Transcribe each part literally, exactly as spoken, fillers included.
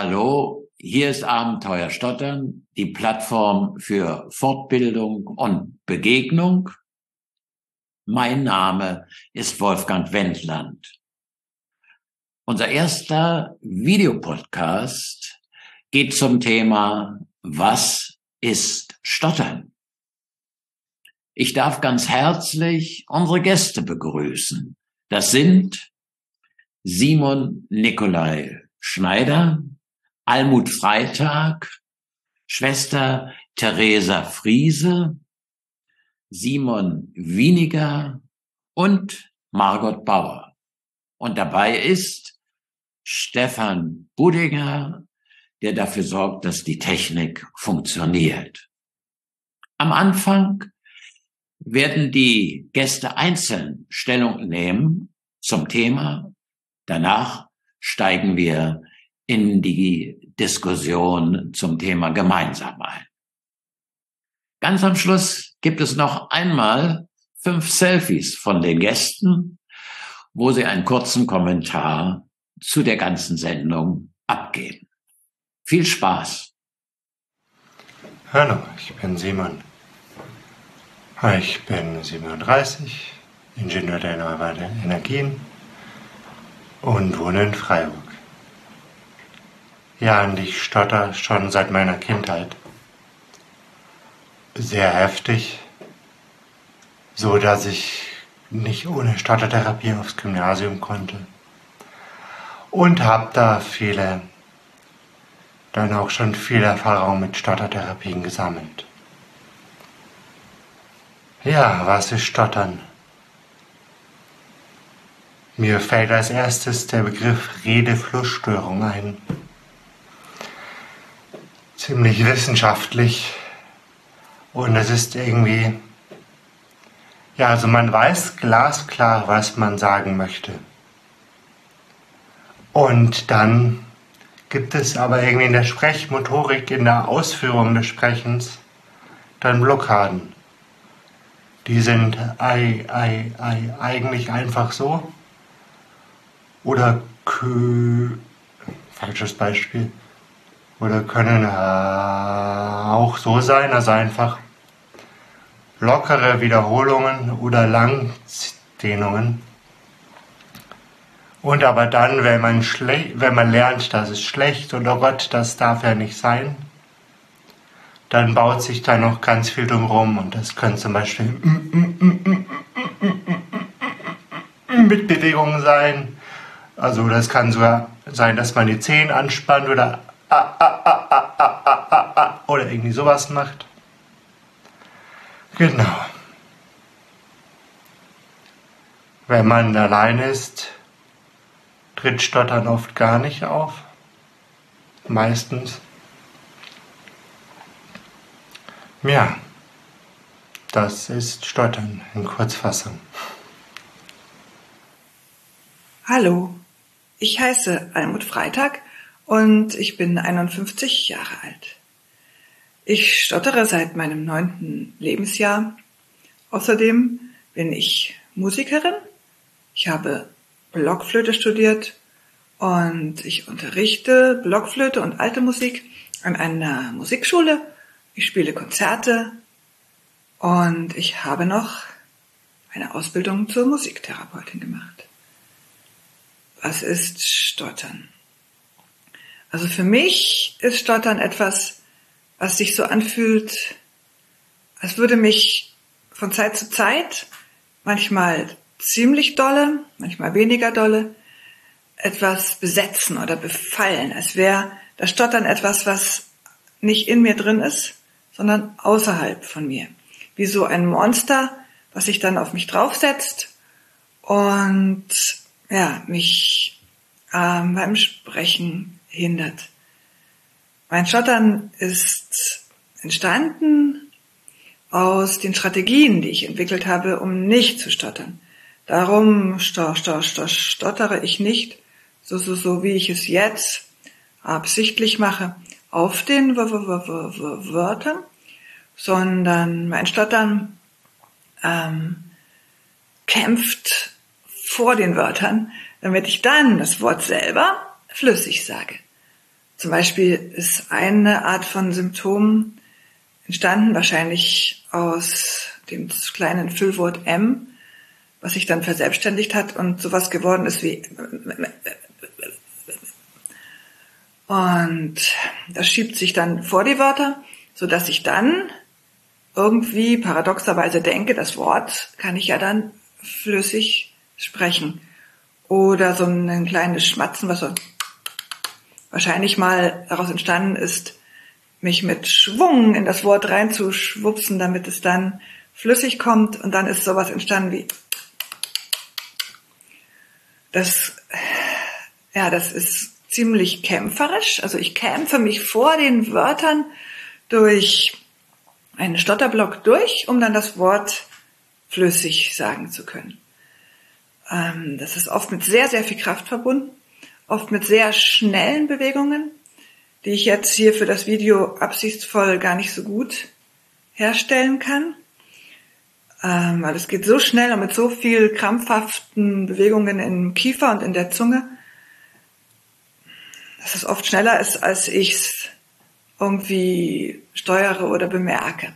Hallo, hier ist Abenteuer Stottern, die Plattform für Fortbildung und Begegnung. Mein Name ist Wolfgang Wendland. Unser erster Videopodcast geht zum Thema: Was ist Stottern? Ich darf ganz herzlich unsere Gäste begrüßen. Das sind Simon Nikolai Schneider, Almut Freitag, Schwester Theresa Friese, Simon Wieniger und Margot Bauer. Und dabei ist Stefan Budinger, der dafür sorgt, dass die Technik funktioniert. Am Anfang werden die Gäste einzeln Stellung nehmen zum Thema. Danach steigen wir in die Diskussion zum Thema gemeinsam ein. Ganz am Schluss gibt es noch einmal fünf Selfies von den Gästen, wo sie einen kurzen Kommentar zu der ganzen Sendung abgeben. Viel Spaß! Hallo, ich bin Simon. Ich bin siebenunddreißig, Ingenieur der erneuerbaren Energien und wohne in Freiburg. Ja, und ich stotter schon seit meiner Kindheit. Sehr heftig, so dass ich nicht ohne Stottertherapie aufs Gymnasium konnte. Und habe da viele, dann auch schon viel Erfahrung mit Stottertherapien gesammelt. Ja, was ist Stottern? Mir fällt als erstes der Begriff Redeflussstörung ein. Ziemlich wissenschaftlich. Und es ist irgendwie, ja, also man weiß glasklar, was man sagen möchte. Und dann gibt es aber irgendwie in der Sprechmotorik, in der Ausführung des Sprechens, dann Blockaden. Die sind ei, ei, ei, eigentlich einfach so. Oder kö, falsches Beispiel. Oder können äh, auch so sein, also einfach lockere Wiederholungen oder Langdehnungen. Und aber dann, wenn man, schle- wenn man lernt, das ist schlecht und oh Gott, das darf ja nicht sein, dann baut sich da noch ganz viel drumherum. Und das können zum Beispiel Mitbewegungen sein. Also das kann sogar sein, dass man die Zehen anspannt oder ah, ah, ah, ah, ah, ah, ah, ah, oder irgendwie sowas macht. Genau. Wenn man allein ist, tritt Stottern oft gar nicht auf. Meistens. Ja, das ist Stottern in Kurzfassung. Hallo, ich heiße Almut Freitag und ich bin einundfünfzig Jahre alt. Ich stottere seit meinem neunten Lebensjahr. Außerdem bin ich Musikerin. Ich habe Blockflöte studiert und ich unterrichte Blockflöte und alte Musik an einer Musikschule. Ich spiele Konzerte und ich habe noch eine Ausbildung zur Musiktherapeutin gemacht. Was ist Stottern? Also für mich ist Stottern etwas, was sich so anfühlt, als würde mich von Zeit zu Zeit, manchmal ziemlich dolle, manchmal weniger dolle, etwas besetzen oder befallen, als wäre das Stottern etwas, was nicht in mir drin ist, sondern außerhalb von mir. Wie so ein Monster, was sich dann auf mich draufsetzt und ja, mich ähm, beim Sprechen hindert. Mein Stottern ist entstanden aus den Strategien, die ich entwickelt habe, um nicht zu stottern. Darum sto, sto, sto, stottere ich nicht, so, so, so wie ich es jetzt absichtlich mache, auf den w w w w Wörtern, sondern mein Stottern ähm, kämpft vor den Wörtern, damit ich dann das Wort selber flüssig sage. Zum Beispiel ist eine Art von Symptom entstanden, wahrscheinlich aus dem kleinen Füllwort M, was sich dann verselbstständigt hat und sowas geworden ist wie. Und das schiebt sich dann vor die Wörter, sodass ich dann irgendwie paradoxerweise denke, das Wort kann ich ja dann flüssig sprechen. Oder so ein kleines Schmatzen, was so wahrscheinlich mal daraus entstanden ist, mich mit Schwung in das Wort reinzuschwupsen, damit es dann flüssig kommt. Und dann ist sowas entstanden wie das, ja, das ist ziemlich kämpferisch. Also ich kämpfe mich vor den Wörtern durch einen Stotterblock durch, um dann das Wort flüssig sagen zu können. Ähm, das ist oft mit sehr, sehr viel Kraft verbunden, oft mit sehr schnellen Bewegungen, die ich jetzt hier für das Video absichtsvoll gar nicht so gut herstellen kann, ähm, weil es geht so schnell und mit so viel krampfhaften Bewegungen im Kiefer und in der Zunge, dass es oft schneller ist, als ich es irgendwie steuere oder bemerke.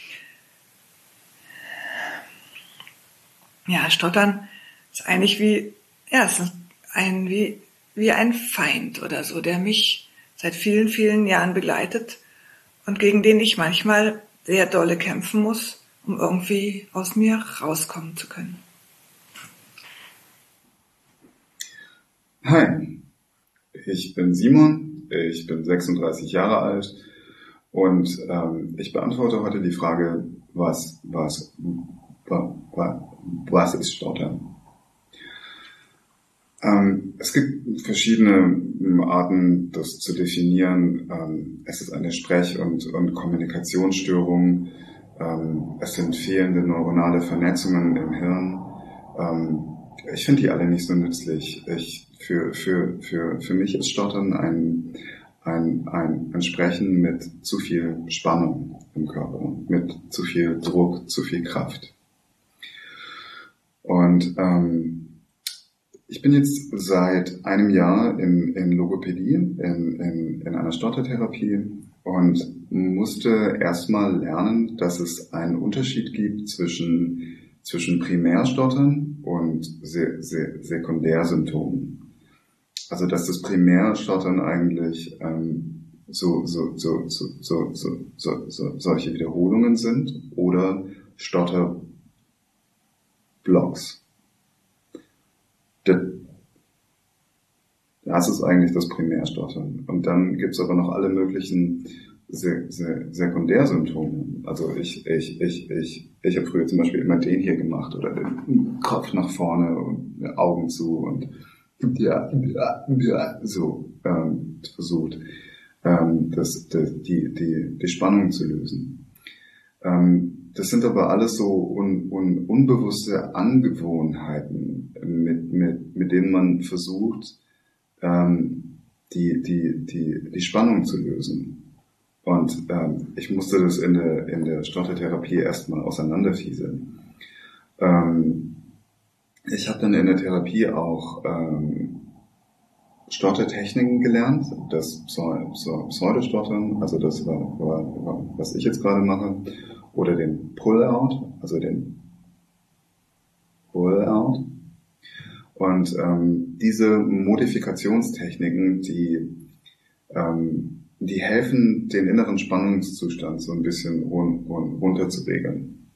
Ja, Stottern ist eigentlich wie, ja, es ist ein, wie, wie ein Feind oder so, der mich seit vielen, vielen Jahren begleitet und gegen den ich manchmal sehr dolle kämpfen muss, um irgendwie aus mir rauskommen zu können. Hi, ich bin Simon, ich bin sechsunddreißig Jahre alt und ähm, ich beantworte heute die Frage, was, was, was, was ist Stottern? Ähm, es gibt verschiedene Arten, das zu definieren. Ähm, es ist eine Sprech- und, und Kommunikationsstörung. Ähm, es sind fehlende neuronale Vernetzungen im Hirn. Ähm, ich finde die alle nicht so nützlich. Ich, für, für, für, für mich ist Stottern ein, ein, ein, ein Sprechen mit zu viel Spannung im Körper, mit zu viel Druck, zu viel Kraft. Und ähm, ich bin jetzt seit einem Jahr in, in Logopädie, in, in, in einer Stottertherapie und musste erstmal lernen, dass es einen Unterschied gibt zwischen, zwischen Primärstottern und Se- Se- Sekundärsymptomen. Also dass das Primärstottern eigentlich ähm, so, so, so, so, so, so, so, so, solche Wiederholungen sind oder Stotterblocks. Das ist eigentlich das Primärstottern. Und dann gibt's aber noch alle möglichen Se- Se- Sekundärsymptome. Also ich, ich, ich, ich, ich habe früher zum Beispiel immer den hier gemacht oder den Kopf nach vorne und Augen zu und ja, ja, ja, so ähm, versucht, ähm, das, das, die, die, die Spannung zu lösen. Ähm, das sind aber alles so un, un, unbewusste Angewohnheiten, mit, mit, mit denen man versucht, ähm, die, die, die, die Spannung zu lösen. Und ähm, ich musste das in der, in der Stottertherapie erstmal auseinanderfieseln. Ähm, ich habe dann in der Therapie auch ähm, Stottertechniken gelernt, das Pseudostottern, also das war, war, war, was ich jetzt gerade mache, oder den Pull-out, also den Pull-out. Und ähm, diese Modifikationstechniken, die, ähm, die helfen, den inneren Spannungszustand so ein bisschen run, run, runterzuregeln.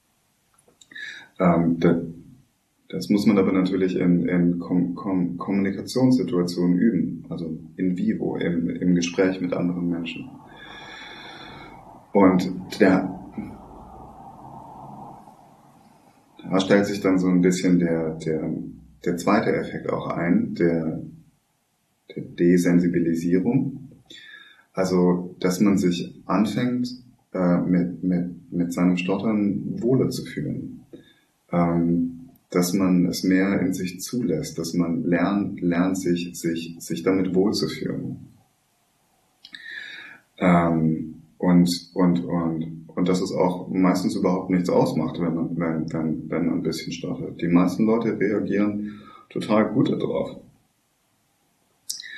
Ähm, das, das muss man aber natürlich in, in Kom Kom Kommunikationssituationen üben, also in vivo, im, im Gespräch mit anderen Menschen. Und der, da stellt sich dann so ein bisschen der, der, der zweite Effekt auch ein, der, der Desensibilisierung. Also, dass man sich anfängt, äh, mit, mit, mit seinem Stottern wohler zu fühlen. Ähm, dass man es mehr in sich zulässt, dass man lernt, lernt sich, sich, sich damit wohlzufühlen. Ähm, und, und, und, und dass es auch meistens überhaupt nichts ausmacht, wenn man, wenn, wenn, wenn man ein bisschen stottert. Die meisten Leute reagieren total gut darauf.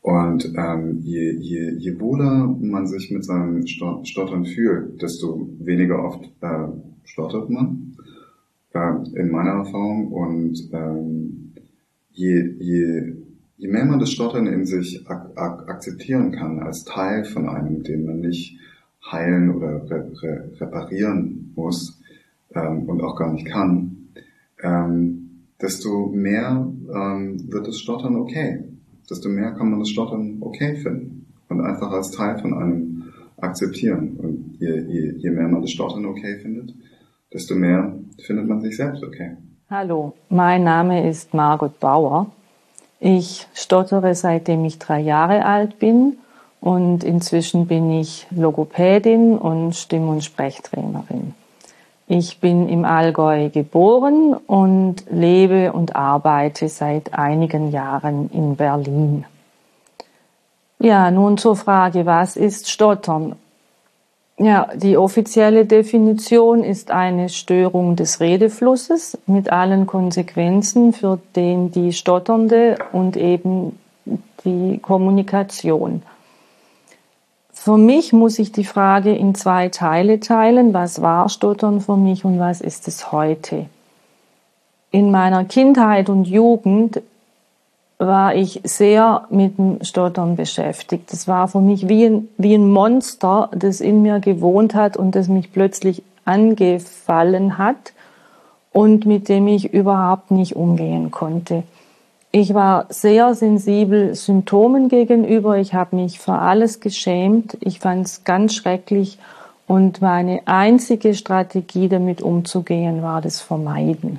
Und ähm, je, je, je wohler man sich mit seinem Stottern fühlt, desto weniger oft äh, stottert man, äh, in meiner Erfahrung. Und ähm, je, je, je mehr man das Stottern in sich ak- ak- akzeptieren kann als Teil von einem, den man nicht heilen oder re- re- reparieren muss ähm, und auch gar nicht kann, ähm, desto mehr ähm, wird das Stottern okay. Desto mehr kann man das Stottern okay finden und einfach als Teil von einem akzeptieren. Und je, je, je mehr man das Stottern okay findet, desto mehr findet man sich selbst okay. Hallo, mein Name ist Margot Bauer. Ich stottere, seitdem ich drei Jahre alt bin, und inzwischen bin ich Logopädin und Stimm- und Sprechtrainerin. Ich bin im Allgäu geboren und lebe und arbeite seit einigen Jahren in Berlin. Ja, nun zur Frage, was ist Stottern? Ja, die offizielle Definition ist eine Störung des Redeflusses mit allen Konsequenzen für den die Stotternde und eben die Kommunikation. Für mich muss ich die Frage in zwei Teile teilen. Was war Stottern für mich und was ist es heute? In meiner Kindheit und Jugend war ich sehr mit dem Stottern beschäftigt. Das war für mich wie ein, wie ein Monster, das in mir gewohnt hat und das mich plötzlich angefallen hat und mit dem ich überhaupt nicht umgehen konnte. Ich war sehr sensibel Symptomen gegenüber. Ich habe mich für alles geschämt. Ich fand es ganz schrecklich. Und meine einzige Strategie, damit umzugehen, war das Vermeiden.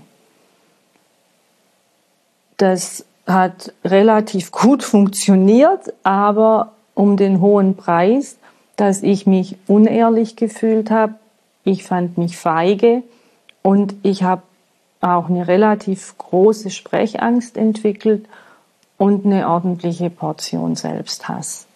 Das hat relativ gut funktioniert, aber um den hohen Preis, dass ich mich unehrlich gefühlt habe. Ich fand mich feige und ich habe auch eine relativ große Sprechangst entwickelt und eine ordentliche Portion Selbsthass.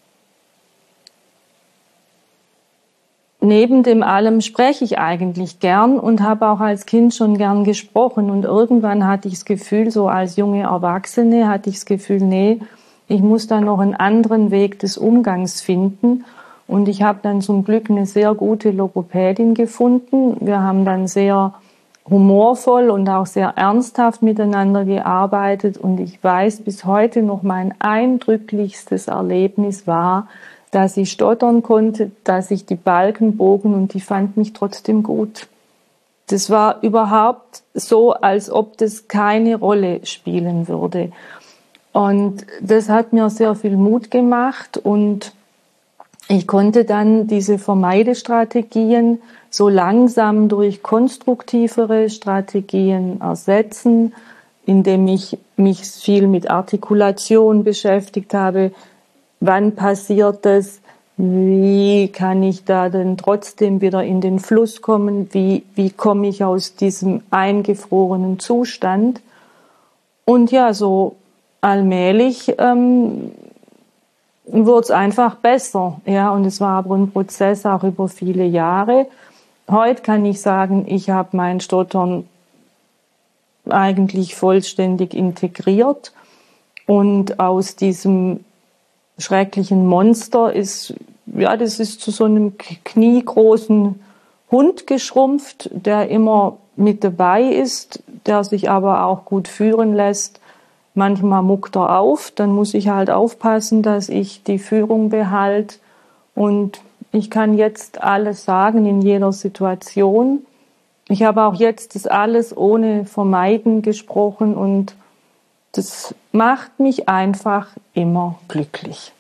Neben dem allem spreche ich eigentlich gern und habe auch als Kind schon gern gesprochen. Und irgendwann hatte ich das Gefühl, so als junge Erwachsene, hatte ich das Gefühl, nee, ich muss da noch einen anderen Weg des Umgangs finden. Und ich habe dann zum Glück eine sehr gute Logopädin gefunden. Wir haben dann sehr humorvoll und auch sehr ernsthaft miteinander gearbeitet. Und ich weiß bis heute noch, mein eindrücklichstes Erlebnis war, dass ich stottern konnte, dass ich die Balken bogen und die fand mich trotzdem gut. Das war überhaupt so, als ob das keine Rolle spielen würde. Und das hat mir sehr viel Mut gemacht und ich konnte dann diese Vermeidestrategien so langsam durch konstruktivere Strategien ersetzen, indem ich mich viel mit Artikulation beschäftigt habe. Wann passiert das? Wie kann ich da denn trotzdem wieder in den Fluss kommen? Wie, wie komme ich aus diesem eingefrorenen Zustand? Und ja, so allmählich ähm, wurde es einfach besser. Ja, und es war aber ein Prozess auch über viele Jahre. Heute kann ich sagen, ich habe mein Stottern eigentlich vollständig integriert und aus diesem schrecklichen Monster ist, ja, das ist zu so einem kniegroßen Hund geschrumpft, der immer mit dabei ist, der sich aber auch gut führen lässt. Manchmal muckt er auf, dann muss ich halt aufpassen, dass ich die Führung behalte. Und ich kann jetzt alles sagen in jeder Situation. Ich habe auch jetzt das alles ohne Vermeiden gesprochen und das macht mich einfach immer glücklich.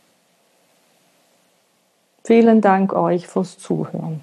Vielen Dank euch fürs Zuhören.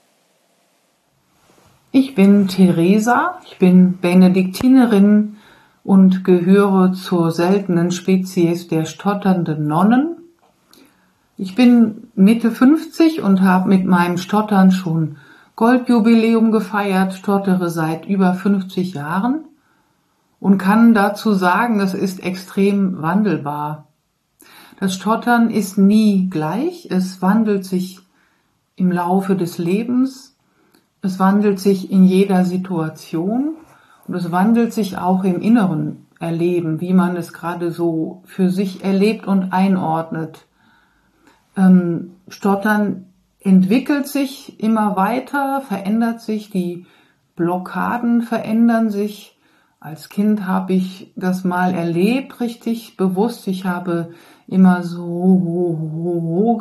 Ich bin Theresa, ich bin Benediktinerin und gehöre zur seltenen Spezies der stotternden Nonnen. Ich bin Mitte fünfzig und habe mit meinem Stottern schon Goldjubiläum gefeiert, stottere seit über fünfzig Jahren und kann dazu sagen, es ist extrem wandelbar. Das Stottern ist nie gleich, es wandelt sich im Laufe des Lebens, es wandelt sich in jeder Situation und es wandelt sich auch im Inneren erleben, wie man es gerade so für sich erlebt und einordnet. Ähm, Stottern entwickelt sich immer weiter, verändert sich, die Blockaden verändern sich. Als Kind habe ich das mal erlebt, richtig bewusst. Ich habe immer so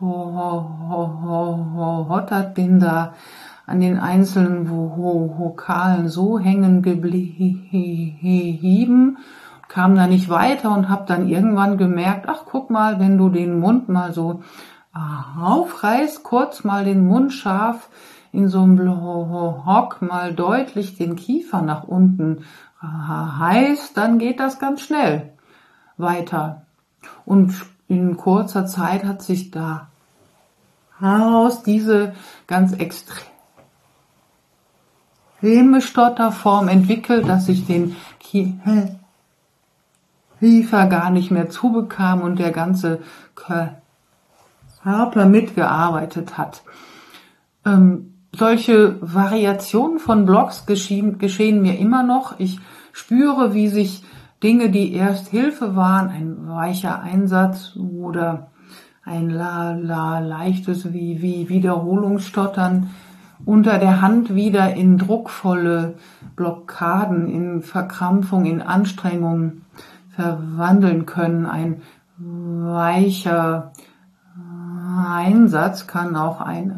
gestottert, bin da an den einzelnen Vokalen so hängen geblieben, kam da nicht weiter und habe dann irgendwann gemerkt, ach guck mal, wenn du den Mund mal so aufreißt, kurz mal den Mund scharf in so einem Block mal deutlich den Kiefer nach unten heißt, dann geht das ganz schnell weiter. Und in kurzer Zeit hat sich da aus diese ganz extreme Stotterform entwickelt, dass ich den Kiefer gar nicht mehr zubekam und der ganze Körper mitgearbeitet hat. Ähm, solche Variationen von Blocks geschehen, geschehen mir immer noch. Ich spüre, wie sich Dinge, die erst Hilfe waren, ein weicher Einsatz oder ein la, la, leichtes wie, wie Wiederholungsstottern, unter der Hand wieder in druckvolle Blockaden, in Verkrampfung, in Anstrengung verwandeln können. Ein weicher Einsatz kann auch ein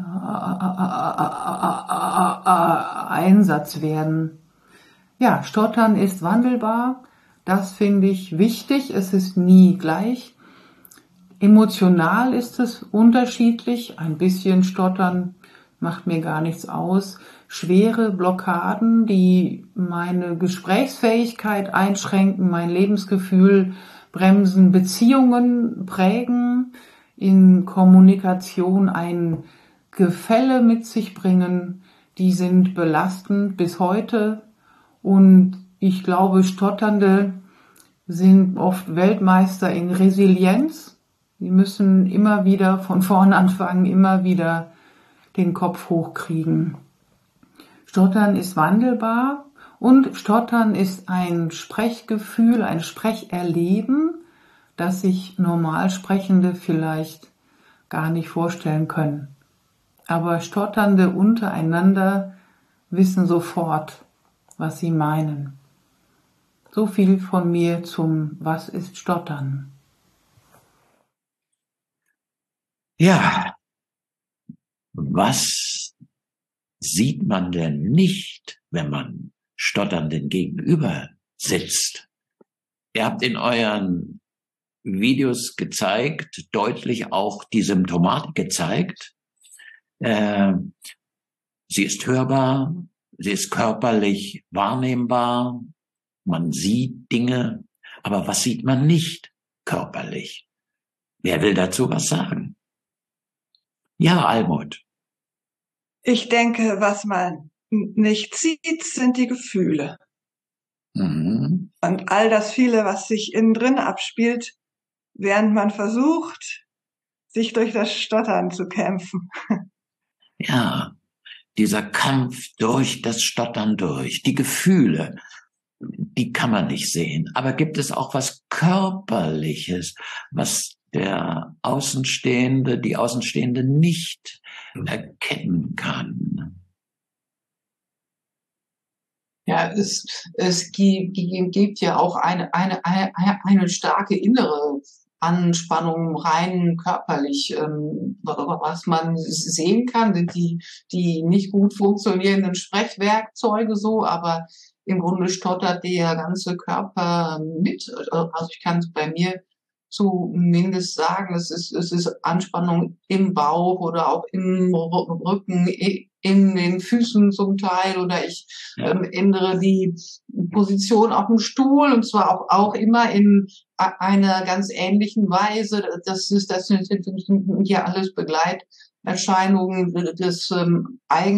Einsatz werden. Ja, Stottern ist wandelbar. Das finde ich wichtig. Es ist nie gleich. Emotional ist es unterschiedlich. Ein bisschen Stottern macht mir gar nichts aus. Schwere Blockaden, die meine Gesprächsfähigkeit einschränken, mein Lebensgefühl bremsen, Beziehungen prägen, in Kommunikation ein Gefälle mit sich bringen, die sind belastend bis heute. Und ich glaube, Stotternde sind oft Weltmeister in Resilienz. Die müssen immer wieder von vorn anfangen, immer wieder den Kopf hochkriegen. Stottern ist wandelbar und Stottern ist ein Sprechgefühl, ein Sprecherleben, das sich Normalsprechende vielleicht gar nicht vorstellen können. Aber Stotternde untereinander wissen sofort, was sie meinen. So viel von mir zum Was ist Stottern? Ja, was sieht man denn nicht, wenn man Stotternden gegenüber sitzt? Ihr habt in euren Videos gezeigt, deutlich auch die Symptomatik gezeigt. Äh, sie ist hörbar, sie ist körperlich wahrnehmbar, man sieht Dinge, aber was sieht man nicht körperlich? Wer will dazu was sagen? Ja, Almut. Ich denke, was man nicht sieht, sind die Gefühle. Mhm. Und all das viele, was sich innen drin abspielt, während man versucht, sich durch das Stottern zu kämpfen. Ja, dieser Kampf durch das Stottern durch, die Gefühle, die kann man nicht sehen. Aber gibt es auch was Körperliches, was der Außenstehende, die Außenstehende nicht erkennen kann? Ja, es, es gibt, gibt ja auch eine, eine, eine, eine starke innere Anspannung rein körperlich, ähm, was man sehen kann, sind die, die nicht gut funktionierenden Sprechwerkzeuge so, aber im Grunde stottert der ganze Körper mit. Also ich kann es bei mir zumindest sagen, es ist, es ist Anspannung im Bauch oder auch im Rücken, in den Füßen zum Teil, oder ich Ja. ähm, ändere die Position auf dem Stuhl, und zwar auch, auch immer in einer ganz ähnlichen Weise. Das ist, das sind ja alles Begleiterscheinungen des ähm,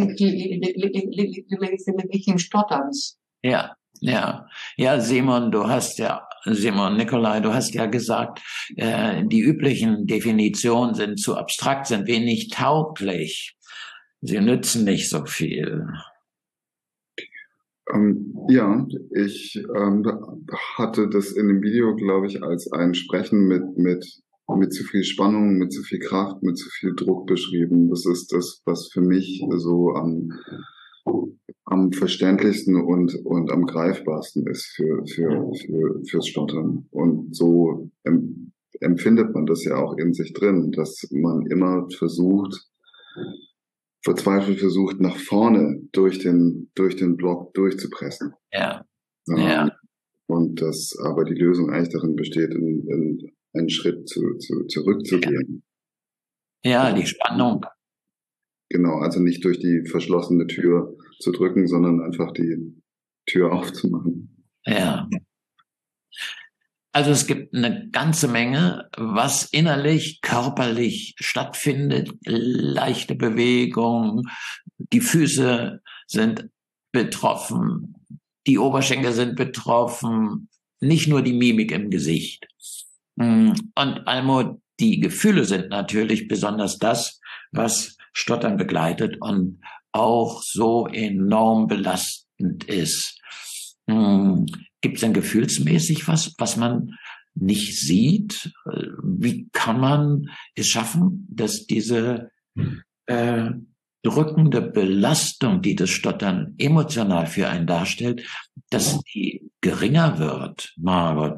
eigentlichen Stotterns. Ja, ja, ja, Simon, du hast ja, Simon Nikolai, du hast ja gesagt, äh, die üblichen Definitionen sind zu abstrakt, sind wenig tauglich. Sie nützen nicht so viel. Ähm, ja, ich ähm, hatte das in dem Video, glaube ich, als ein Sprechen mit, mit, mit zu viel Spannung, mit zu viel Kraft, mit zu viel Druck beschrieben. Das ist das, was für mich so am, am verständlichsten und, und am greifbarsten ist für, für, für, fürs Stottern. Und so em, empfindet man das ja auch in sich drin, dass man immer versucht, verzweifelt versucht, nach vorne durch den, durch den Block durchzupressen. Ja. Ähm, Ja. Und dass aber die Lösung eigentlich darin besteht, in, in einen Schritt zu, zu, zurückzugehen. Ja, die Spannung. Genau, also nicht durch die verschlossene Tür zu drücken, sondern einfach die Tür aufzumachen. Ja. Also es gibt eine ganze Menge, was innerlich, körperlich stattfindet. Leichte Bewegung, die Füße sind betroffen, die Oberschenkel sind betroffen, nicht nur die Mimik im Gesicht. Und Almo, die Gefühle sind natürlich besonders das, was Stottern begleitet und auch so enorm belastend ist. Gibt es denn gefühlsmäßig was, was man nicht sieht? Wie kann man es schaffen, dass diese äh, drückende Belastung, die das Stottern emotional für einen darstellt, dass die geringer wird? Margot.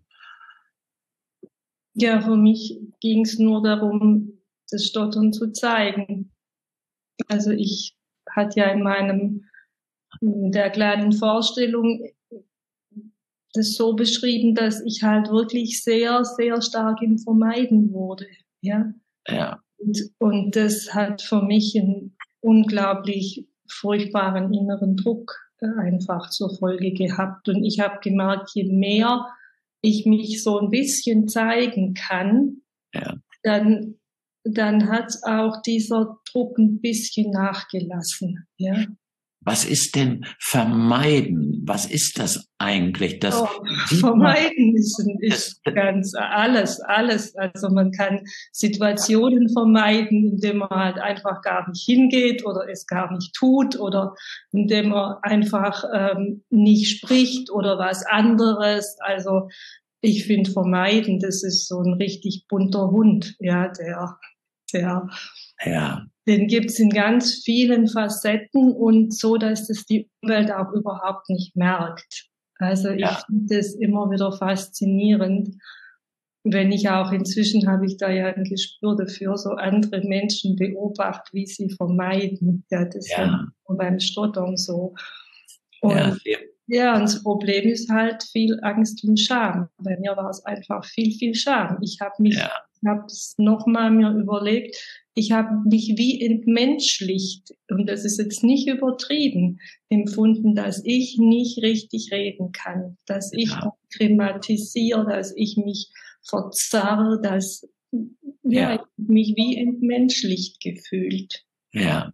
Ja, für mich ging es nur darum, das Stottern zu zeigen. Also ich hatte ja in meinem, in der kleinen Vorstellung das so beschrieben, dass ich halt wirklich sehr, sehr stark im Vermeiden wurde. Ja. Ja. Und, und das hat für mich einen unglaublich furchtbaren inneren Druck äh, einfach zur Folge gehabt. Und ich habe gemerkt, je mehr ich mich so ein bisschen zeigen kann, ja. dann, dann hat auch dieser Druck ein bisschen nachgelassen. Ja. Was ist denn vermeiden? Was ist das eigentlich? Das oh, vermeiden ist, ist ganz alles, alles. Also man kann Situationen vermeiden, indem man halt einfach gar nicht hingeht oder es gar nicht tut oder indem man einfach ähm, nicht spricht oder was anderes. Also ich finde vermeiden, das ist so ein richtig bunter Hund, ja, der, der. Ja. Den gibt's in ganz vielen Facetten und so, dass das die Umwelt auch überhaupt nicht merkt. Also ich ja. finde das immer wieder faszinierend, wenn ich auch inzwischen habe ich da ja ein Gespür dafür, so andere Menschen beobachte, wie sie vermeiden. Ja, das ja. ist ja beim Stottern so. Und ja, ja, und das Problem ist halt viel Angst und Scham. Bei mir war es einfach viel, viel Scham. Ich habe mich, ja. ich habe es nochmal mir überlegt, ich habe mich wie entmenschlicht, und das ist jetzt nicht übertrieben, empfunden, dass ich nicht richtig reden kann, dass ich ja. krimatisiere, dass ich mich verzerre, dass ja, ja. ich mich wie entmenschlicht gefühlt. Ja.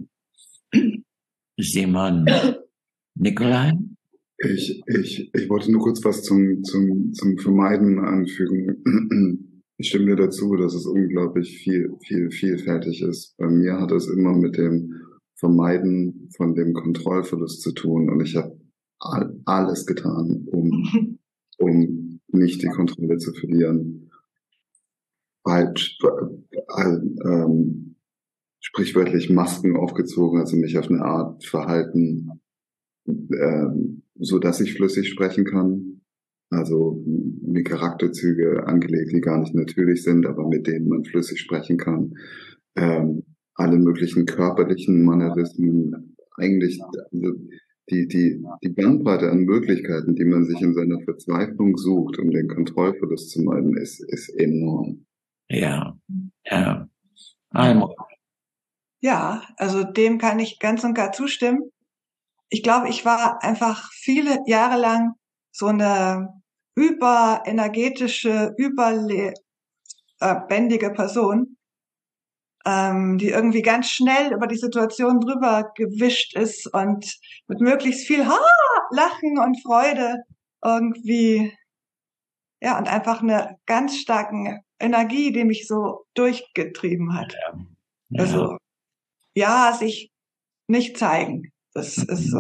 Simon, Nikolai? Ich, ich, ich wollte nur kurz was zum, zum, zum Vermeiden anfügen. Ich stimme dir dazu, dass es unglaublich viel, viel, vielfältig ist. Bei mir hat es immer mit dem Vermeiden von dem Kontrollverlust zu tun. Und ich habe all, alles getan, um, um nicht die Kontrolle zu verlieren. Halt, äh, ähm, sprichwörtlich Masken aufgezogen, also mich auf eine Art verhalten, ähm, so dass ich flüssig sprechen kann. Also mir Charakterzüge angelegt, die gar nicht natürlich sind, aber mit denen man flüssig sprechen kann. Ähm, alle möglichen körperlichen Mannerismen, eigentlich also die, die, die Bandbreite an Möglichkeiten, die man sich in seiner Verzweiflung sucht, um den Kontrollverlust zu meiden, ist, ist enorm. Ja, ja. Almo. Ja, also dem kann ich ganz und gar zustimmen. Ich glaube, ich war einfach viele Jahre lang so eine überenergetische, überlebendige Person, ähm, die irgendwie ganz schnell über die Situation drüber gewischt ist und mit möglichst viel ha Lachen und Freude irgendwie, ja, und einfach eine ganz starken Energie, die mich so durchgetrieben hat. Ja. Ja. Also, ja, sich nicht zeigen. Das ist so.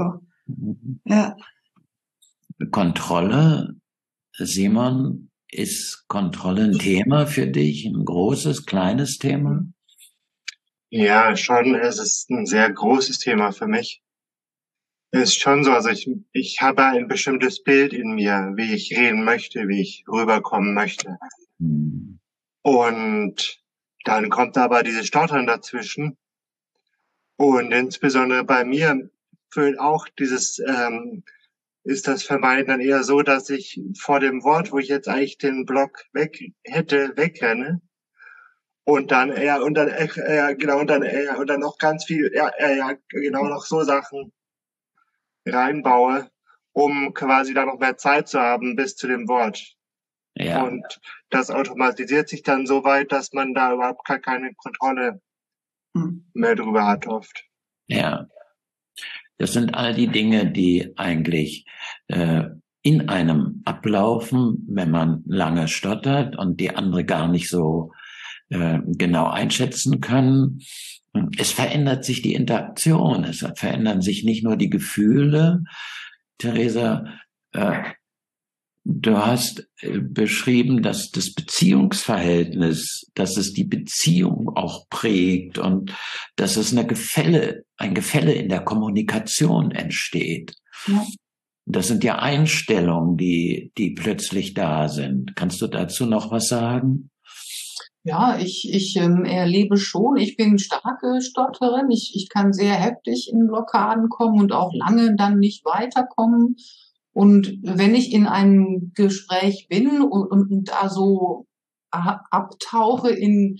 Ja. Kontrolle, Simon, ist Kontrolle ein Thema für dich? Ein großes, kleines Thema? Ja, schon. Es ist ein sehr großes Thema für mich. Es ist schon so, also ich, ich habe ein bestimmtes Bild in mir, wie ich reden möchte, wie ich rüberkommen möchte. Hm. Und dann kommt aber dieses Stottern dazwischen. Und insbesondere bei mir fühlt auch dieses, ähm, ist das Vermeiden dann eher so, dass ich vor dem Wort, wo ich jetzt eigentlich den Block weg hätte, wegrenne. Und dann eher, und dann, äh, genau, und dann, äh, und dann noch ganz viel, ja, äh, ja, genau, noch so Sachen reinbaue, um quasi da noch mehr Zeit zu haben bis zu dem Wort. Ja. Und das automatisiert sich dann so weit, dass man da überhaupt gar keine Kontrolle mehr drüber hat oft. Ja. Das sind all die Dinge, die eigentlich äh, in einem ablaufen, wenn man lange stottert und die andere gar nicht so äh, genau einschätzen können. Es verändert sich die Interaktion, es verändern sich nicht nur die Gefühle. Theresa, äh, du hast äh, beschrieben, dass das Beziehungsverhältnis, dass es die Beziehung auch prägt und dass es eine Gefälle, ein Gefälle in der Kommunikation entsteht. Ja. Das sind ja Einstellungen, die, die plötzlich da sind. Kannst du dazu noch was sagen? Ja, ich, ich ähm, erlebe schon, ich bin starke Stotterin, ich, ich kann sehr heftig in Blockaden kommen und auch lange dann nicht weiterkommen. Und wenn ich in einem Gespräch bin und, und, und da so abtauche in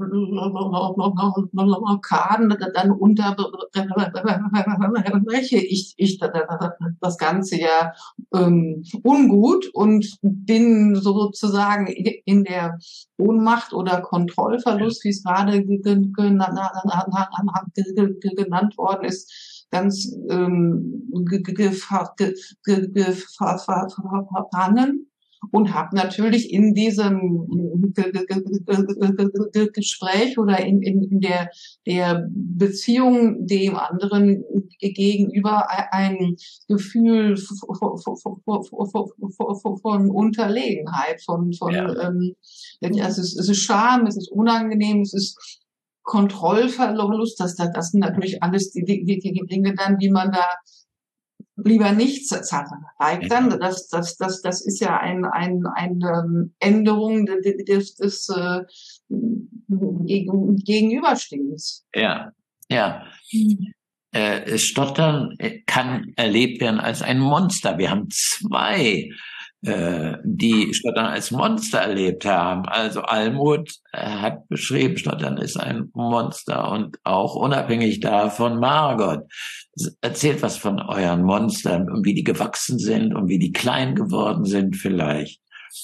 Blockaden, dann unterbreche ich, ich das Ganze ja ähm, ungut und bin sozusagen in der Ohnmacht oder Kontrollverlust, wie es gerade genannt worden ist, ganz ähm, gefangen. Und habe natürlich in diesem Gespräch oder in, in, in der, der Beziehung dem anderen gegenüber ein Gefühl von Unterlegenheit, von, von Ja. ähm, es ist, es ist Scham, es ist unangenehm, es ist Kontrollverlust, das, das sind natürlich alles die, die, die, die Dinge dann, die man da lieber nicht zeigt. Dann, das, das, das, das ist ja ein, ein, eine Änderung des, des äh, Gegenüberstehens. Ja, ja. Äh, Stottern kann erlebt werden als ein Monster. Wir haben zwei, äh, die Stottern als Monster erlebt haben. Also Almut hat beschrieben, Stottern ist ein Monster und auch unabhängig davon Margot. Erzählt was von euren Monstern und wie die gewachsen sind und wie die klein geworden sind vielleicht.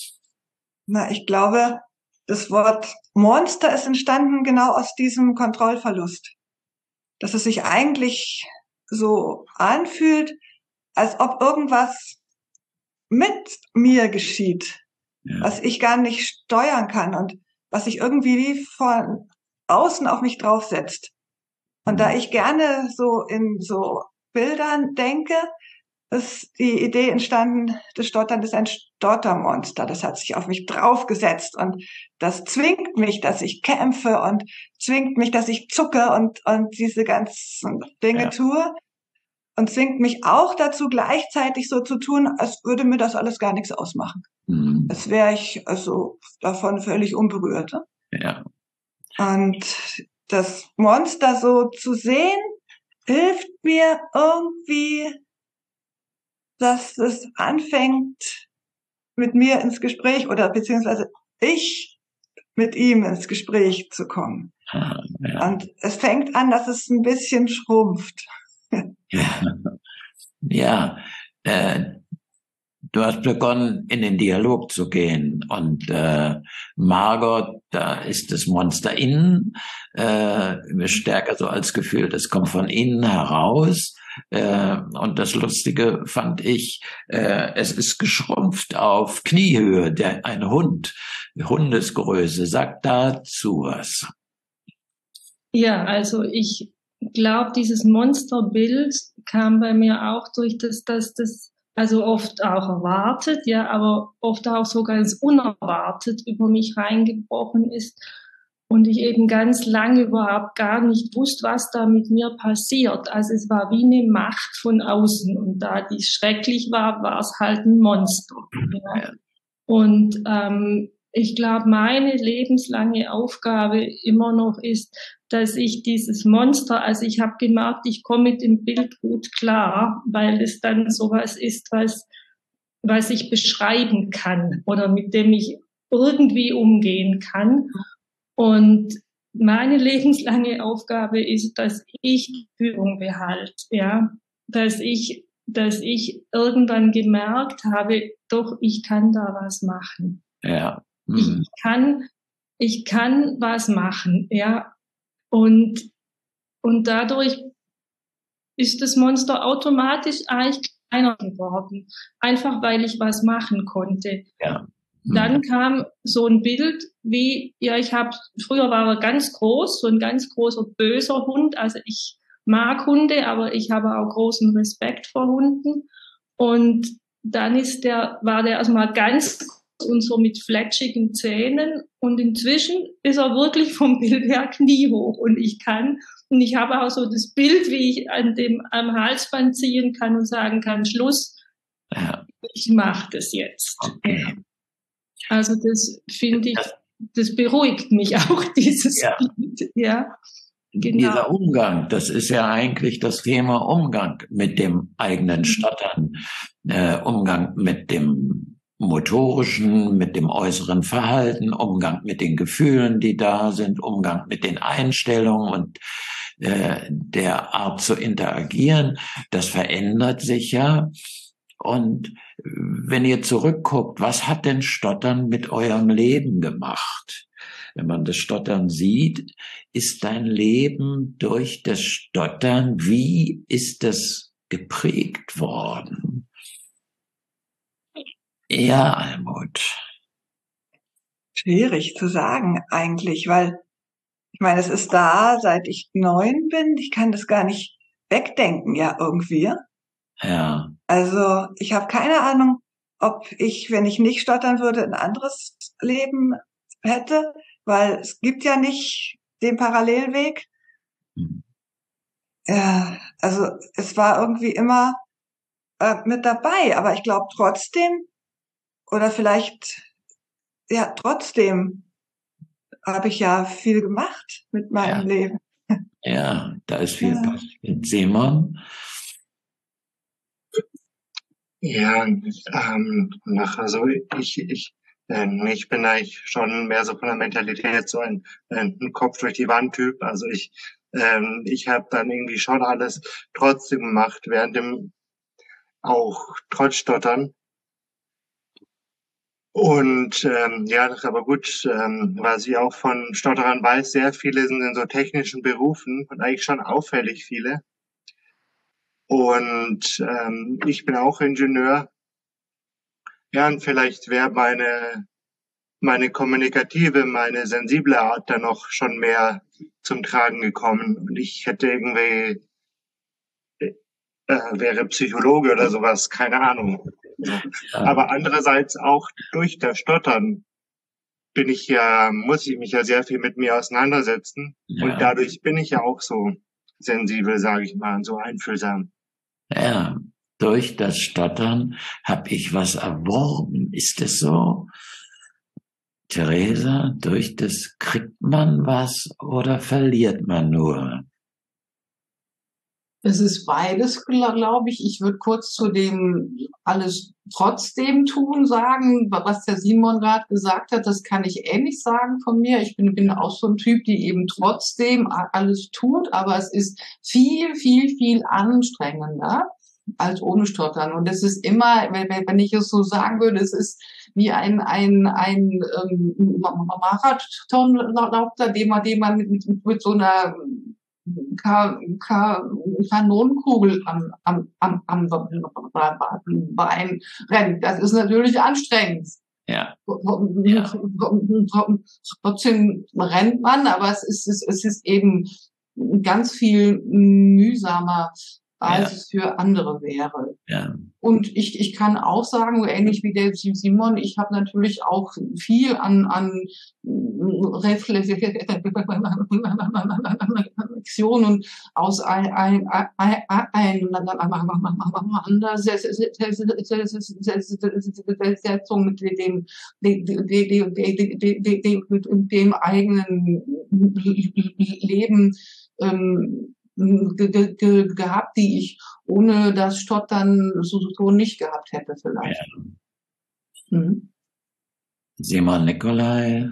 Na, ich glaube, das Wort Monster ist entstanden genau aus diesem Kontrollverlust. Dass es sich eigentlich so anfühlt, als ob irgendwas mit mir geschieht, ja, was ich gar nicht steuern kann und was sich irgendwie wie von außen auf mich draufsetzt. Und mhm. da ich gerne so in so Bildern denke, ist die Idee entstanden, das Stottern ist ein Stottermonster. Das hat sich auf mich draufgesetzt und das zwingt mich, dass ich kämpfe und zwingt mich, dass ich zucke und, und diese ganzen Dinge ja. tue und zwingt mich auch dazu, gleichzeitig so zu tun, als würde mir das alles gar nichts ausmachen. Mhm. Als wäre ich also davon völlig unberührt. Ja. Und das Monster so zu sehen, hilft mir irgendwie, dass es anfängt, mit mir ins Gespräch oder beziehungsweise ich mit ihm ins Gespräch zu kommen. Ah, ja. Und es fängt an, dass es ein bisschen schrumpft. Ja, ja äh, du hast begonnen, in den Dialog zu gehen. Und äh, Margot, da ist das Monster innen, äh, stärker so als Gefühl, das kommt von innen heraus. Äh, und das Lustige fand ich, äh, es ist geschrumpft auf Kniehöhe, der ein Hund, Hundesgröße. Sag dazu was. Ja, also ich glaube, dieses Monsterbild kam bei mir auch durch das, dass das also oft auch erwartet, ja, aber oft auch so ganz unerwartet über mich reingebrochen ist und ich eben ganz lange überhaupt gar nicht wusste, was da mit mir passiert. Also es war wie eine Macht von außen und da die schrecklich war, war es halt ein Monster. Ja. Und ähm, ich glaube, meine lebenslange Aufgabe immer noch ist, dass ich dieses Monster, also ich habe gemerkt, ich komme mit dem Bild gut klar, weil es dann sowas ist, was, was ich beschreiben kann oder mit dem ich irgendwie umgehen kann. Und meine lebenslange Aufgabe ist, dass ich die Führung behalte, ja, dass ich, dass ich irgendwann gemerkt habe, doch, ich kann da was machen. Ja. Hm. Ich kann, ich kann was machen, ja. Und, und dadurch ist das Monster automatisch eigentlich kleiner geworden. Einfach weil ich was machen konnte. Ja. Hm. Dann kam so ein Bild wie, ja, ich habe, früher war er ganz groß, so ein ganz großer böser Hund. Also ich mag Hunde, aber ich habe auch großen Respekt vor Hunden. Und dann ist der, war der erstmal ganz und so mit flatschigen Zähnen und inzwischen ist er wirklich vom Bild her kniehoch und ich kann und ich habe auch so das Bild, wie ich an dem am Halsband ziehen kann und sagen kann, Schluss, Ja. ich mache das jetzt. Okay. Also das finde ich, das beruhigt mich auch, dieses Ja. Bild, ja. Genau. Dieser Umgang, das ist ja eigentlich das Thema Umgang mit dem eigenen Stottern, äh, Umgang mit dem motorischen, mit dem äußeren Verhalten, Umgang mit den Gefühlen, die da sind, Umgang mit den Einstellungen und äh, der Art zu interagieren. Das verändert sich ja. Und wenn ihr zurückguckt, was hat denn Stottern mit eurem Leben gemacht? Wenn man das Stottern sieht, ist dein Leben durch das Stottern, wie ist das geprägt worden? Ja, Almut. Schwierig zu sagen eigentlich, weil ich meine, es ist da, seit ich neun bin. Ich kann das gar nicht wegdenken, ja, irgendwie. Ja. Also ich habe keine Ahnung, ob ich, wenn ich nicht stottern würde, ein anderes Leben hätte, weil es gibt ja nicht den Parallelweg. Hm. Ja, also es war irgendwie immer äh, mit dabei, aber ich glaube trotzdem, oder vielleicht, ja, trotzdem habe ich ja viel gemacht mit meinem Ja. Leben. Ja, da ist viel Ja. passiert. Simon? Ja, ähm, nach, also ich, ich, ähm, ich bin eigentlich schon mehr so von der Mentalität so ein, ein Kopf durch die Wand Typ. Also ich, ähm, ich habe dann irgendwie schon alles trotzdem gemacht, während dem auch trotz Stottern. Und ähm, ja, aber gut, ähm, was ich auch von Stotterern weiß, sehr viele sind in so technischen Berufen und eigentlich schon auffällig viele. Und ähm, ich bin auch Ingenieur. Ja, und vielleicht wäre meine meine kommunikative, meine sensible Art dann noch schon mehr zum Tragen gekommen. Und ich hätte irgendwie äh, wäre Psychologe oder sowas, keine Ahnung. So. Aber andererseits auch durch das Stottern bin ich ja, muss ich mich ja sehr viel mit mir auseinandersetzen. Ja. Und dadurch bin ich ja auch so sensibel, sage ich mal, so einfühlsam. Ja, durch das Stottern habe ich was erworben. Ist es so? Theresa, durch das kriegt man was oder verliert man nur? Es ist beides, glaube ich. Ich würde kurz zu dem alles trotzdem tun sagen, was der Simon gerade gesagt hat. Das kann ich ähnlich sagen von mir. Ich bin, bin auch so ein Typ, die eben trotzdem alles tut, aber es ist viel, viel, viel anstrengender als ohne Stottern. Und es ist immer, wenn, wenn ich es so sagen würde, es ist wie ein ein ein ähm, Marathonlauf, den man, den man mit, mit, mit so einer Ka Ka Kanonenkugel am, am, am, am Bein rennt. Das ist natürlich anstrengend. Ja. Ja. Trotzdem rennt man, aber es ist, es ist eben ganz viel mühsamer, als Ja. es für andere wäre. Ja. Und ich, ich kann auch sagen, so ähnlich wie der Simon, ich habe natürlich auch viel an, an Reflexionen aus ein, ein, ein, ein, Auseinandersetzung mit dem, dem, dem, dem, dem eigenen Leben ähm, Ge ge gehabt, die ich ohne das Stottern so, so nicht gehabt hätte vielleicht. Ja. Mhm. Simon Nikolai?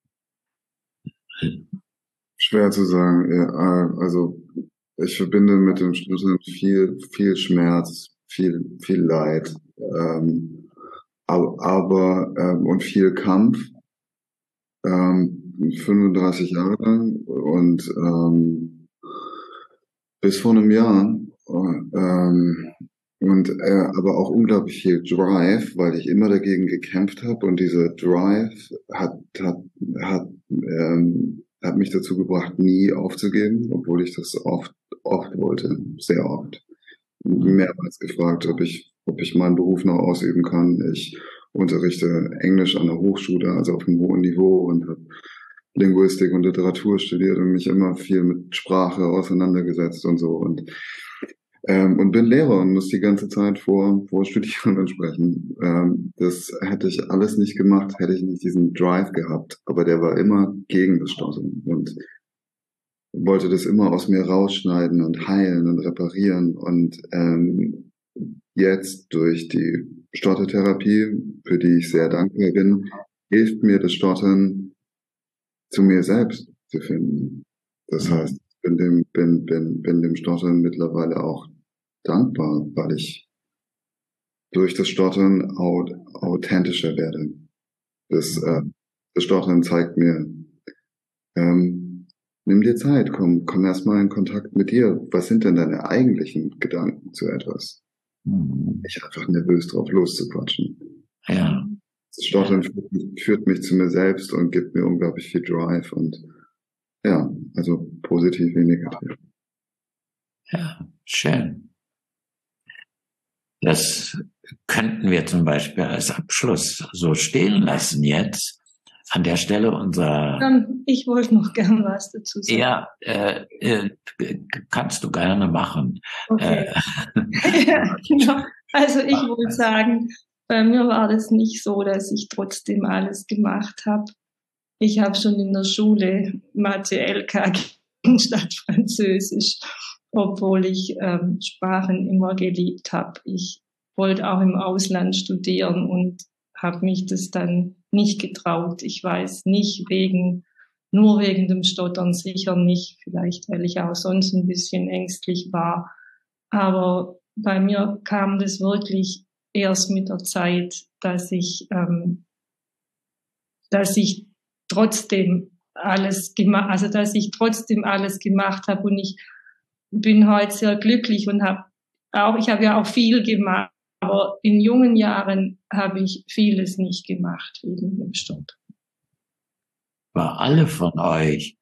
Schwer zu sagen. Ja, also ich verbinde mit dem Stottern viel, viel Schmerz, viel, viel Leid, ähm, aber, aber ähm, und viel Kampf. Ähm, fünfunddreißig Jahre lang und ähm, bis vor einem Jahr. Ähm, und äh, aber auch unglaublich viel Drive, weil ich immer dagegen gekämpft habe und dieser Drive hat hat hat ähm, hat mich dazu gebracht, nie aufzugeben, obwohl ich das oft oft wollte, sehr oft. Mehrmals gefragt, ob ich ob ich meinen Beruf noch ausüben kann. Ich unterrichte Englisch an der Hochschule, also auf einem hohen Niveau, und habe Linguistik und Literatur studiert und mich immer viel mit Sprache auseinandergesetzt und so, und ähm, und bin Lehrer und muss die ganze Zeit vor vor Studierenden sprechen. Ähm, das hätte ich alles nicht gemacht, hätte ich nicht diesen Drive gehabt, aber der war immer gegen das Stottern und wollte das immer aus mir rausschneiden und heilen und reparieren, und ähm, jetzt durch die Stottertherapie, für die ich sehr dankbar bin, hilft mir das Stottern, zu mir selbst zu finden. Das heißt, bin dem, bin, bin, bin dem Stottern mittlerweile auch dankbar, weil ich durch das Stottern aut authentischer werde. Das, äh, das Stottern zeigt mir, ähm, nimm dir Zeit, komm, komm erstmal in Kontakt mit dir. Was sind denn deine eigentlichen Gedanken zu etwas? Nicht einfach nervös drauf loszuquatschen. Ja. Das Stottern führt mich, führt mich zu mir selbst und gibt mir unglaublich viel Drive, und ja, also positiv wie negativ. Ja, schön. Das könnten wir zum Beispiel als Abschluss so stehen lassen jetzt. An der Stelle unser... Ähm, ich wollte noch gern was dazu sagen. Ja, äh, äh, kannst du gerne machen. Okay. Äh, Ja, genau. Also ich wollte sagen, bei mir war das nicht so, dass ich trotzdem alles gemacht habe. Ich habe schon in der Schule Mathe L K statt Französisch, obwohl ich ähm, Sprachen immer geliebt habe. Ich wollte auch im Ausland studieren und habe mich das dann nicht getraut. Ich weiß nicht, wegen, nur wegen dem Stottern sicher nicht, vielleicht weil ich auch sonst ein bisschen ängstlich war. Aber bei mir kam das wirklich erst mit der Zeit, dass ich, ähm, dass ich trotzdem alles gemacht, also dass ich trotzdem alles gemacht habe, und ich bin heute sehr glücklich und habe auch, ich habe ja auch viel gemacht, aber in jungen Jahren habe ich vieles nicht gemacht wegen dem Stottern. Aber alle von euch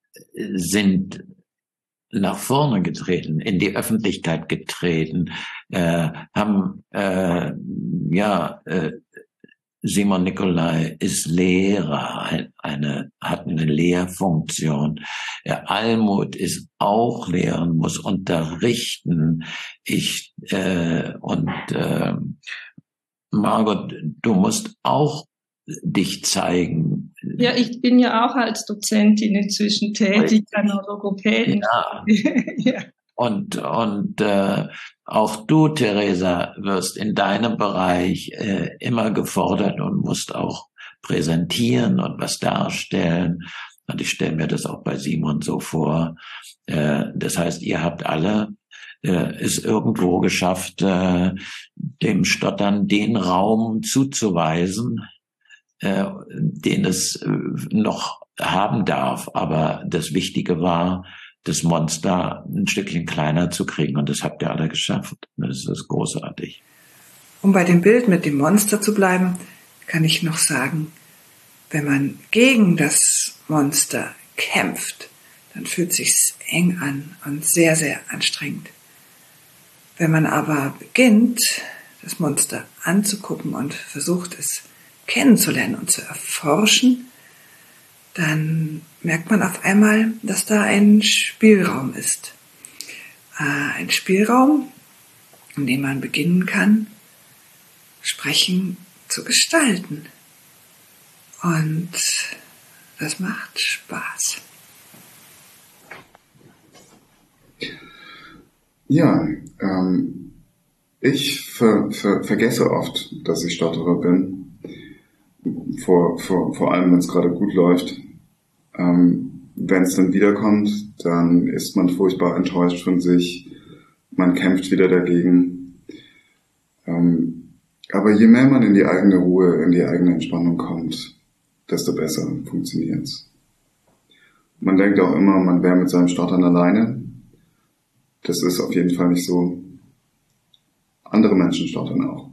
sind nach vorne getreten, in die Öffentlichkeit getreten, äh, haben, äh, ja, äh, Simon Nikolai ist Lehrer, eine, hat eine Lehrfunktion. Der Almut ist auch Lehrer und muss unterrichten. Ich, äh, und, äh, Margot, du musst auch dich zeigen. Ja, ich bin ja auch als Dozentin inzwischen tätig an der Logopäden. Ja. Ja. Und, und äh, auch du, Theresa, wirst in deinem Bereich äh, immer gefordert und musst auch präsentieren und was darstellen. Und ich stelle mir das auch bei Simon so vor. Äh, das heißt, ihr habt alle äh, es irgendwo geschafft, äh, dem Stottern den Raum zuzuweisen, äh, den es äh, noch haben darf. Aber das Wichtige war, das Monster ein Stückchen kleiner zu kriegen. Und das habt ihr alle geschafft. Das ist großartig. Um bei dem Bild mit dem Monster zu bleiben, kann ich noch sagen, wenn man gegen das Monster kämpft, dann fühlt sich's eng an und sehr, sehr anstrengend. Wenn man aber beginnt, das Monster anzugucken und versucht es kennenzulernen und zu erforschen, dann merkt man auf einmal, dass da ein Spielraum ist. Ein Spielraum, in dem man beginnen kann, Sprechen zu gestalten. Und das macht Spaß. Ja, ähm, ich ver, ver, vergesse oft, dass ich Stotterer bin. Vor, vor, vor allem, wenn es gerade gut läuft. Ähm, wenn es dann wiederkommt, dann ist man furchtbar enttäuscht von sich. Man kämpft wieder dagegen. Ähm, aber je mehr man in die eigene Ruhe, in die eigene Entspannung kommt, desto besser funktioniert's. Man denkt auch immer, man wäre mit seinem Stottern alleine. Das ist auf jeden Fall nicht so. Andere Menschen stottern auch.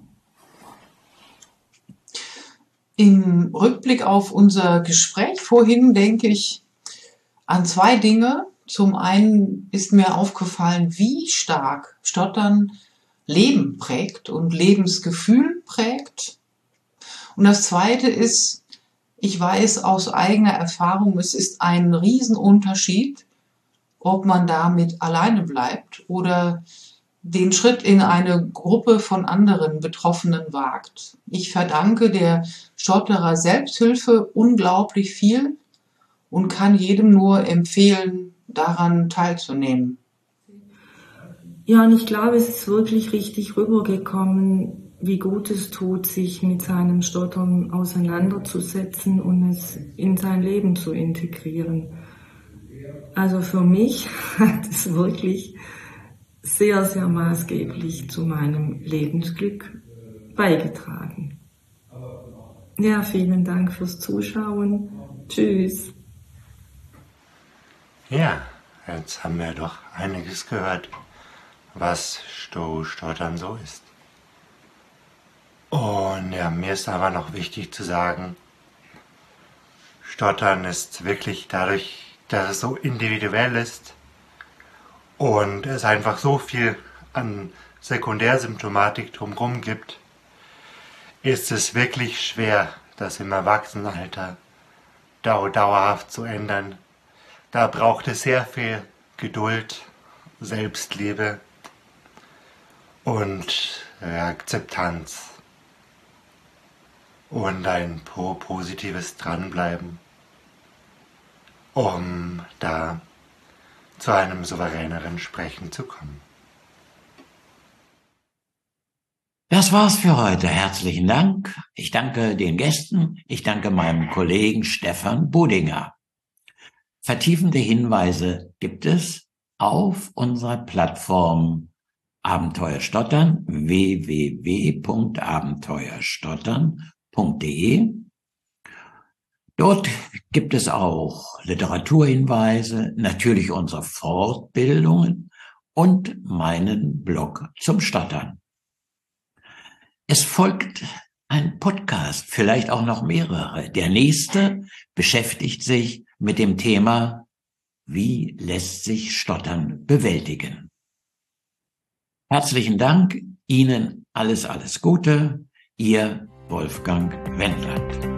Im Rückblick auf unser Gespräch vorhin denke ich an zwei Dinge. Zum einen ist mir aufgefallen, wie stark Stottern Leben prägt und Lebensgefühl prägt. Und das zweite ist, ich weiß aus eigener Erfahrung, es ist ein Riesenunterschied, ob man damit alleine bleibt oder den Schritt in eine Gruppe von anderen Betroffenen wagt. Ich verdanke der Stotterer Selbsthilfe unglaublich viel und kann jedem nur empfehlen, daran teilzunehmen. Ja, und ich glaube, es ist wirklich richtig rübergekommen, wie gut es tut, sich mit seinem Stottern auseinanderzusetzen und es in sein Leben zu integrieren. Also für mich hat es wirklich sehr, sehr maßgeblich zu meinem Lebensglück beigetragen. Ja, vielen Dank fürs Zuschauen. Tschüss. Ja, jetzt haben wir doch einiges gehört, was Stottern so ist. Und ja, mir ist aber noch wichtig zu sagen, Stottern ist wirklich dadurch, dass es so individuell ist und es einfach so viel an Sekundärsymptomatik drumherum gibt, ist es wirklich schwer, das im Erwachsenenalter dau- dauerhaft zu ändern. Da braucht es sehr viel Geduld, Selbstliebe und äh, Akzeptanz und ein po- positives Dranbleiben, um da zu einem souveräneren Sprechen zu kommen. Das war's für heute. Herzlichen Dank. Ich danke den Gästen. Ich danke meinem Kollegen Stefan Budinger. Vertiefende Hinweise gibt es auf unserer Plattform Abenteuerstottern, w w w punkt abenteuerstottern punkt d e. Dort gibt es auch Literaturhinweise, natürlich unsere Fortbildungen und meinen Blog zum Stottern. Es folgt ein Podcast, vielleicht auch noch mehrere. Der nächste beschäftigt sich mit dem Thema, wie lässt sich Stottern bewältigen. Herzlichen Dank, Ihnen alles, alles Gute, Ihr Wolfgang Wendland.